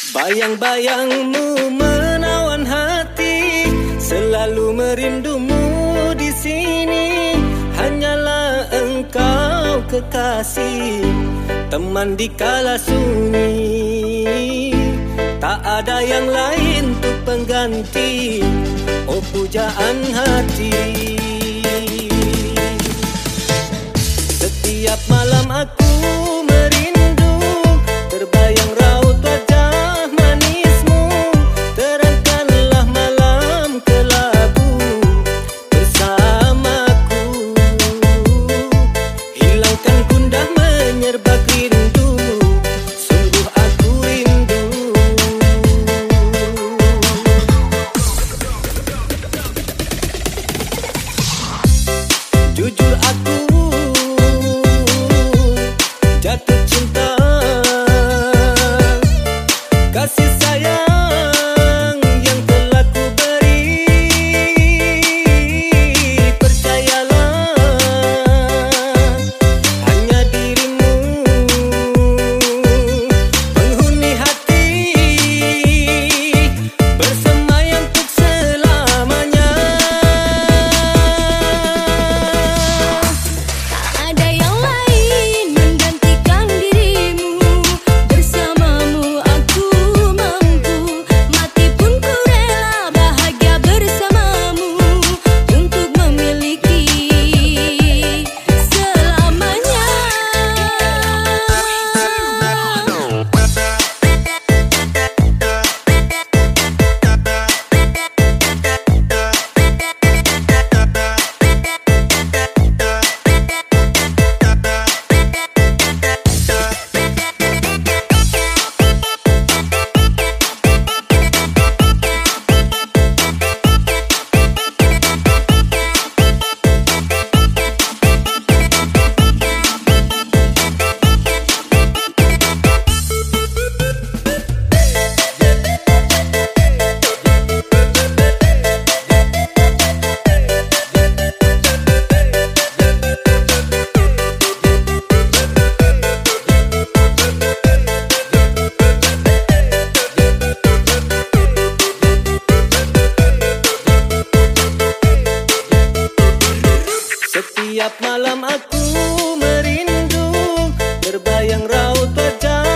Bayang-bayangmu menawan hati, selalu merindumu di sini. Hanyalah engkau kekasih, teman di kala sunyi. Tak ada yang lain untuk pengganti, oh pujaan hati. Setiap malam aku merindu, terbayang raut wajah manismu. Terangkanlah malam kelabu bersamaku, hilangkan gundah menyerbak rindu, sungguh aku rindu. Jujur aku jatuh cinta, kasih sayang yang telah ku beri. Percayalah, hanya dirimu penghuni hati, bersemayam untuk selamanya. Ada yang lain menggantikan dirimu, bersamamu aku mampu, mati pun ku rela bahagia bersamamu, untuk memiliki selamanya. Setiap malam aku merindu, terbayang raut wajah